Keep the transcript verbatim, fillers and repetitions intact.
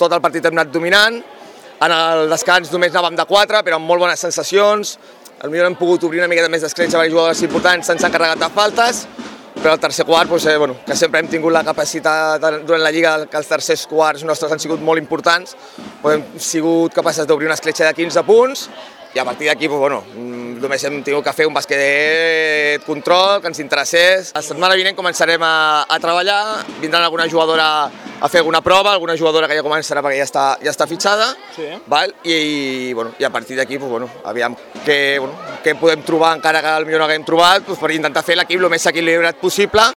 tot el partit hem anat dominant, en el descans només anàvem de quatre, però amb molt bones sensacions, potser hem pogut obrir una miqueta més d'escletxa per jugadors importants, se'ns han carregat de faltes, però el tercer quart, doncs, eh, bueno, que sempre hem tingut la capacitat durant la Lliga, que els tercers quarts nostres han sigut molt importants, doncs hem sigut capaços d'obrir una escletxa de quinze punts, i a partir d'aquí, doncs, bueno, només hem tingut que fer un basquet control, que ens interessés. La setmana vinent començarem a, a treballar, vindran alguna jugadora a fer alguna prova, alguna jugadora que ja començarà perquè ja està, ja està fitxada, sí. Val? I, i, bueno, i a partir d'aquí, doncs, bueno, aviam què, bueno, què podem trobar encara que potser no haguem trobat, doncs, per intentar fer l'equip el més equilibrat possible.